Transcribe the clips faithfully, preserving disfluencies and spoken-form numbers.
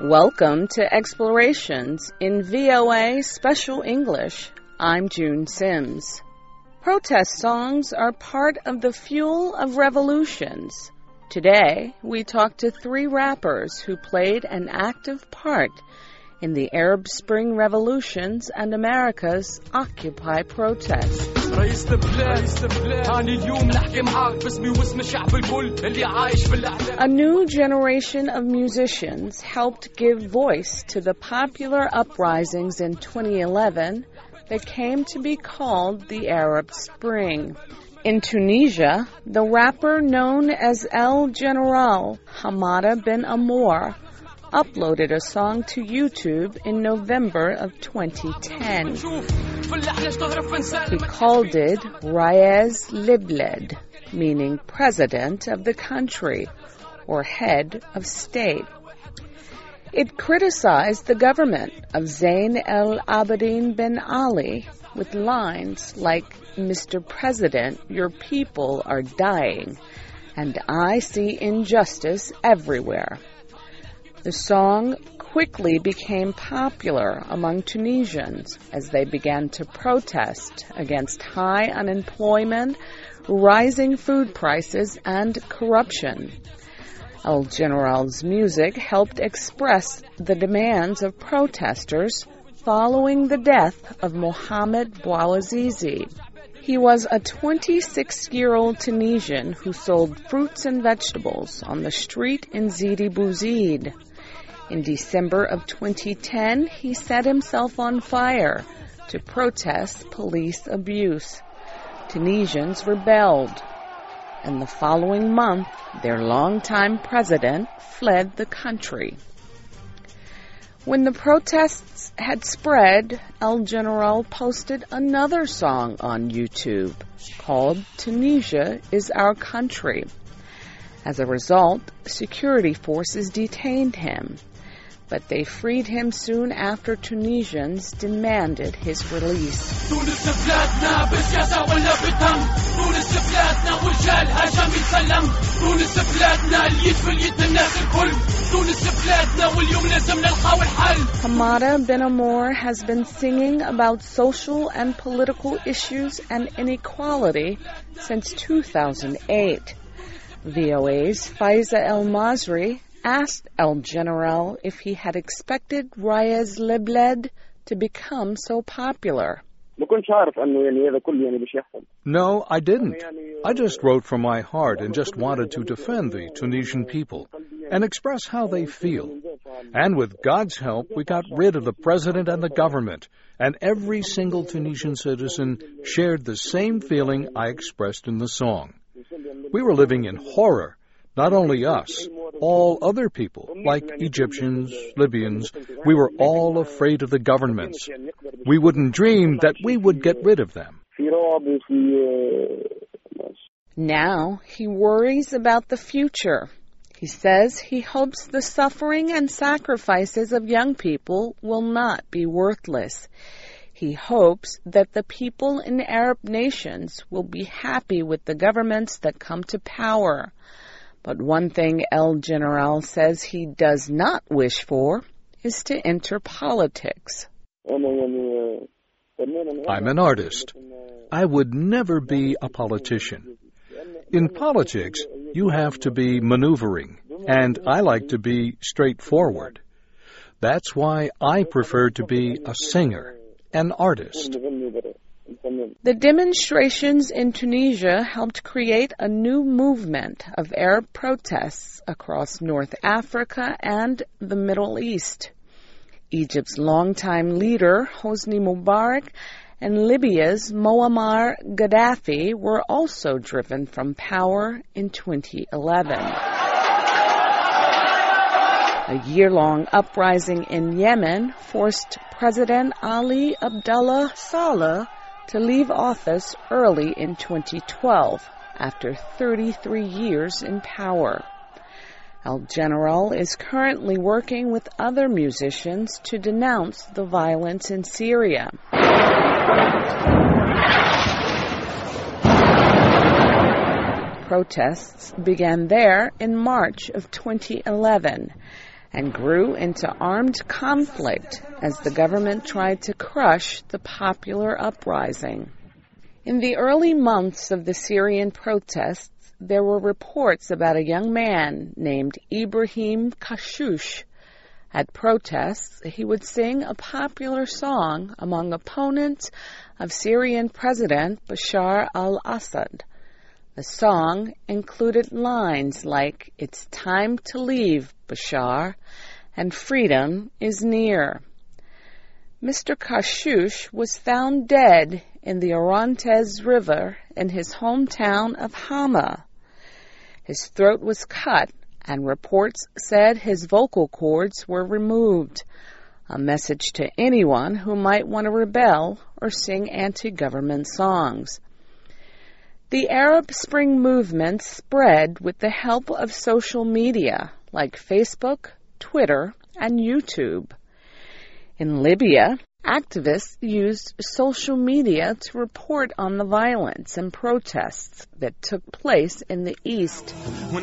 Welcome to Explorations in V O A Special English. I'm June Sims. Protest songs are part of the fuel of revolutions. Today, we talk to three rappers who played an active part in the Arab Spring revolutions and America's Occupy protests. A new generation of musicians helped give voice to the popular uprisings in twenty eleven that came to be called the Arab Spring. In Tunisia, the rapper known as El General, Hamada Ben Amour, uploaded a song to YouTube in November of twenty ten. He called it Raiz Libled, meaning president of the country or head of state. It criticized the government of Zayn El Abidine Ben Ali with lines like, "Mister President, your people are dying, and I see injustice everywhere." The song quickly became popular among Tunisians as they began to protest against high unemployment, rising food prices, and corruption. El General's music helped express the demands of protesters following the death of Mohamed Bouazizi. He was a twenty-six-year-old Tunisian who sold fruits and vegetables on the street in Sidi Bouzid. In December of twenty ten, he set himself on fire to protest police abuse. Tunisians rebelled, and the following month, their longtime president fled the country. When the protests had spread, El General posted another song on YouTube called Tunisia is Our Country. As a result, security forces detained him, but they freed him soon after Tunisians demanded his release. Hamada Ben Amour has been singing about social and political issues and inequality since two thousand eight. V O A's Faiza El Masri asked El General if he had expected Raiz Libled to become so popular. No, I didn't. I just wrote from my heart and just wanted to defend the Tunisian people and express how they feel. And with God's help, we got rid of the president and the government, and every single Tunisian citizen shared the same feeling I expressed in the song. We were living in horror. Not only us, all other people, like Egyptians, Libyans, we were all afraid of the governments. We wouldn't dream that we would get rid of them. Now he worries about the future. He says he hopes the suffering and sacrifices of young people will not be worthless. He hopes that the people in Arab nations will be happy with the governments that come to power. But one thing El General says he does not wish for is to enter politics. I'm an artist. I would never be a politician. In politics, you have to be maneuvering, and I like to be straightforward. That's why I prefer to be a singer, an artist. The demonstrations in Tunisia helped create a new movement of Arab protests across North Africa and the Middle East. Egypt's longtime leader, Hosni Mubarak, and Libya's Muammar Gaddafi were also driven from power in twenty eleven. A year-long uprising in Yemen forced President Ali Abdullah Saleh to leave office early in twenty twelve, after thirty-three years in power. El General is currently working with other musicians to denounce the violence in Syria. Protests began there in March of twenty eleven, and grew into armed conflict as the government tried to crush the popular uprising. In the early months of the Syrian protests, there were reports about a young man named Ibrahim Kashush. At protests, he would sing a popular song among opponents of Syrian President Bashar al-Assad. The song included lines like, "It's time to leave, Bashar," and "Freedom is near." Mister Kashush was found dead in the Orontes River in his hometown of Hama. His throat was cut, and reports said his vocal cords were removed, a message to anyone who might want to rebel or sing anti-government songs. The Arab Spring movement spread with the help of social media like Facebook, Twitter, and YouTube. In Libya, activists used social media to report on the violence and protests that took place in the east.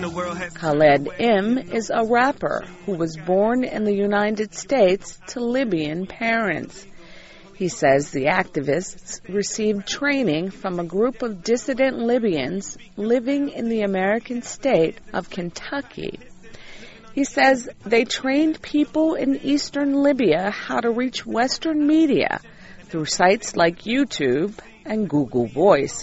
Khaled M is a rapper who was born in the United States to Libyan parents. He says the activists received training from a group of dissident Libyans living in the American state of Kentucky. He says they trained people in eastern Libya how to reach Western media through sites like YouTube and Google Voice.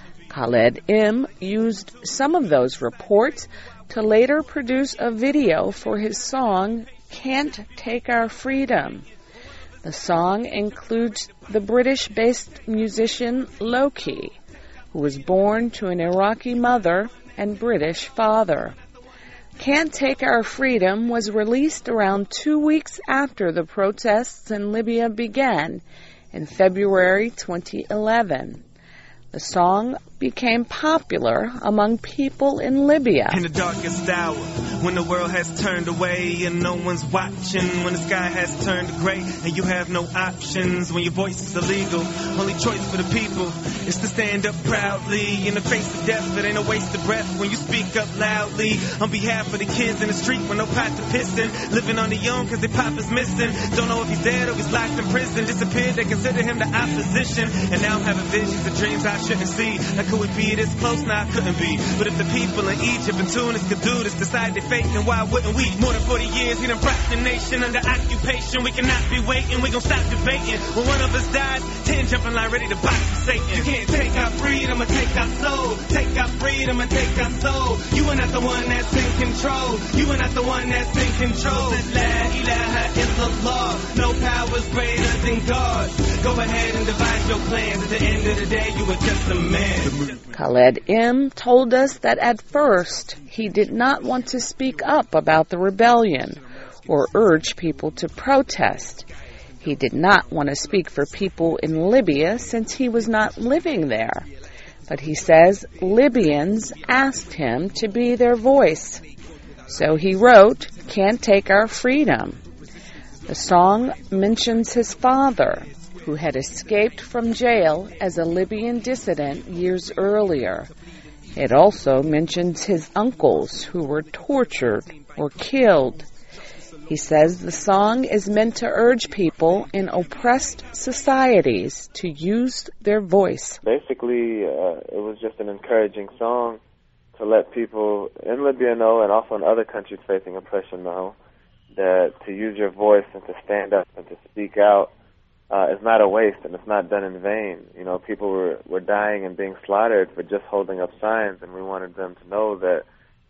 Khaled M used some of those reports to later produce a video for his song, "Can't Take Our Freedom." The song includes the British-based musician Loki, who was born to an Iraqi mother and British father. "Can't Take Our Freedom" was released around two weeks after the protests in Libya began in February twenty eleven. The song became popular among people in Libya. In the darkest hour, when the world has turned away and no one's watching, when the sky has turned gray and you have no options, when your voice is illegal, only choice for the people is to stand up proudly in the face of death. It ain't a waste of breath when you speak up loudly on behalf of the kids in the street with no pot to piss in, living on their own cause their papa's missing, don't know if he's dead or he's locked in prison, disappeared, they consider him the opposition, and now I'm having visions of dreams I shouldn't see. Like, could it be this close? Nah, it couldn't be. But if the people in Egypt and Tunis could do this, decide they fake, then why wouldn't we? More than forty years, we done brought the nation under occupation. We cannot be waiting, we gon' stop debating. When one of us dies, ten jumping line ready to box for Satan. You can't take our freedom or take our soul. Take our freedom and take our soul. You are not the one that's in control. You are not the one that's in control. La ilaha illallah. No power's greater than God. Go ahead and devise your plans. At the end of the day, you are just a man. Khaled M told us that at first he did not want to speak up about the rebellion or urge people to protest. He did not want to speak for people in Libya since he was not living there. But he says Libyans asked him to be their voice. So he wrote, "Can't Take Our Freedom." The song mentions his father, who had escaped from jail as a Libyan dissident years earlier. It also mentions his uncles who were tortured or killed. He says the song is meant to urge people in oppressed societies to use their voice. Basically, uh, it was just an encouraging song to let people in Libya know, and also in other countries facing oppression know, that to use your voice and to stand up and to speak out uh, is not a waste and it's not done in vain. You know, people were, were dying and being slaughtered for just holding up signs, and we wanted them to know that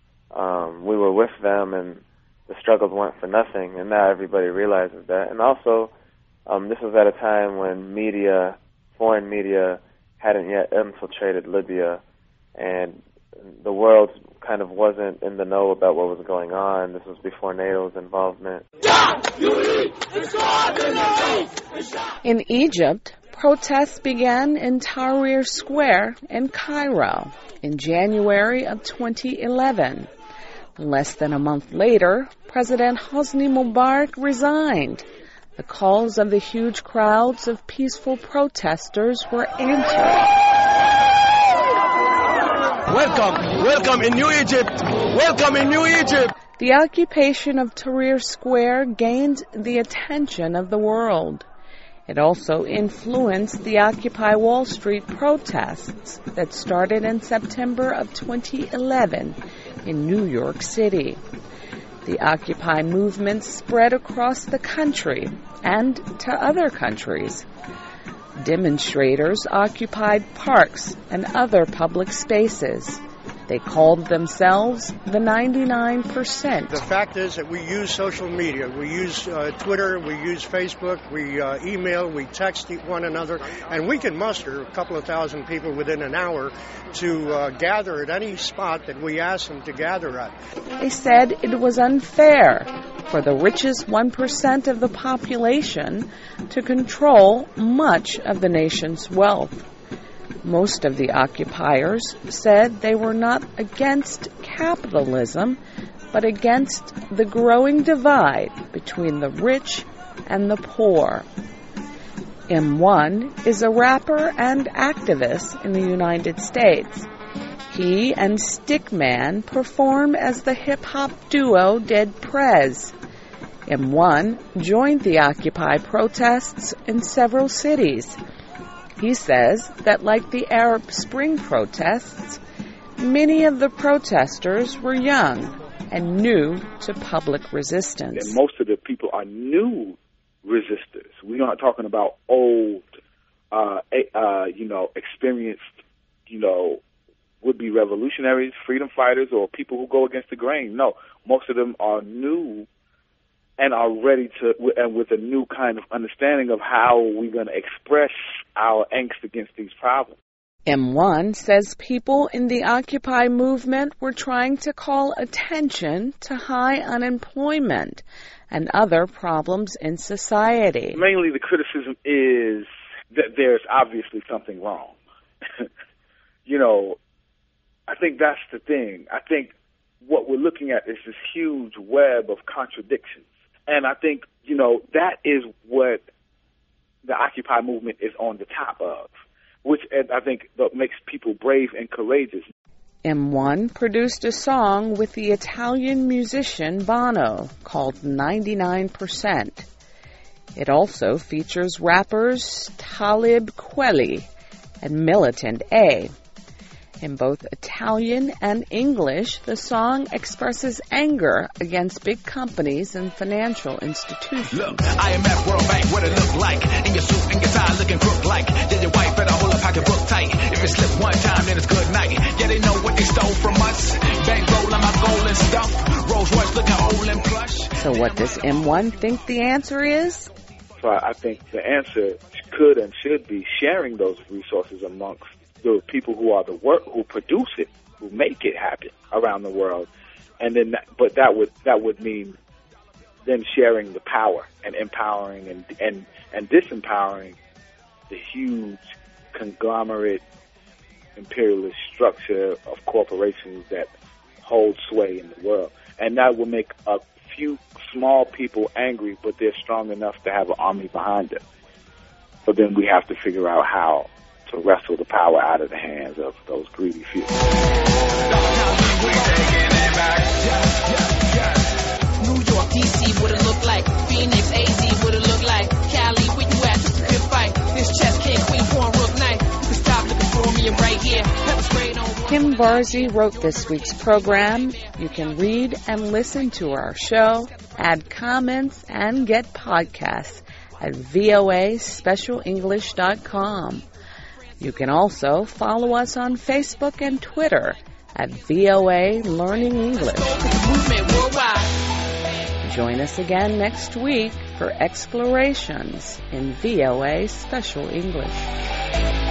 um, we were with them and the struggles weren't for nothing, and now everybody realizes that. And also, um, this was at a time when media, foreign media, hadn't yet infiltrated Libya, and the world kind of wasn't in the know about what was going on. This was before NATO's involvement. In Egypt, protests began in Tahrir Square in Cairo in January of twenty eleven. Less than a month later, President Hosni Mubarak resigned. The calls of the huge crowds of peaceful protesters were answered. Welcome, welcome in New Egypt, welcome in New Egypt. The occupation of Tahrir Square gained the attention of the world. It also influenced the Occupy Wall Street protests that started in September of twenty eleven in New York City. The Occupy movement spread across the country and to other countries. Demonstrators occupied parks and other public spaces. They called themselves the ninety-nine percent. The fact is that we use social media. We use uh, Twitter, we use Facebook, we uh, email, we text one another, and we can muster a couple of thousand people within an hour to uh, gather at any spot that we ask them to gather at. They said it was unfair for the richest one percent of the population to control much of the nation's wealth. Most of the occupiers said they were not against capitalism, but against the growing divide between the rich and the poor. M one is a rapper and activist in the United States. He and Stickman perform as the hip-hop duo Dead Prez. M one joined the Occupy protests in several cities. He says that like the Arab Spring protests, many of the protesters were young and new to public resistance. And most of the people are new resistors. We're not talking about old, uh, uh, you know, experienced, you know, would-be revolutionaries, freedom fighters, or people who go against the grain. No, most of them are new and are ready to, and with a new kind of understanding of how we're going to express our angst against these problems. M one says people in the Occupy movement were trying to call attention to high unemployment and other problems in society. Mainly the criticism is that there's obviously something wrong. You know, I think that's the thing. I think what we're looking at is this huge web of contradictions. And I think, you know, that is what the Occupy movement is on the top of, which I think makes people brave and courageous. M one produced a song with the Italian musician Bono called ninety-nine percent. It also features rappers Talib Kweli and Militant A. In both Italian and English, the song expresses anger against big companies and financial institutions. Look, I M F World Bank, what it look like? In your suit and your tie looking crook like. Yeah, your wife better hold her pocketbook tight. If it slips one time, then it's good night. Yeah, they know what they stole from us. Bankroll on my golden stuff. Rolls Royce looking old and plush. So what does M one think the answer is? So I think the answer could and should be sharing those resources amongst the people who are the work, who produce it, who make it happen around the world, and then, that, but that would that would mean them sharing the power and empowering and and and disempowering the huge conglomerate imperialist structure of corporations that hold sway in the world, and that will make a few small people angry, but they're strong enough to have an army behind them. So then we have to figure out how to wrestle the power out of the hands of those greedy few. New York, D C, what it look like? Phoenix, A Z, what it look like? Cali, where you at? Just a good fight. This chest king, queen, porn, rook night. You can stop looking for me, I'm right here. Pepper sprayed on. Kim Varzi wrote this week's program. You can read and listen to our show, add comments, and get podcasts at V O A special english dot com. You can also follow us on Facebook and Twitter at V O A Learning English. Join us again next week for Explorations in V O A Special English.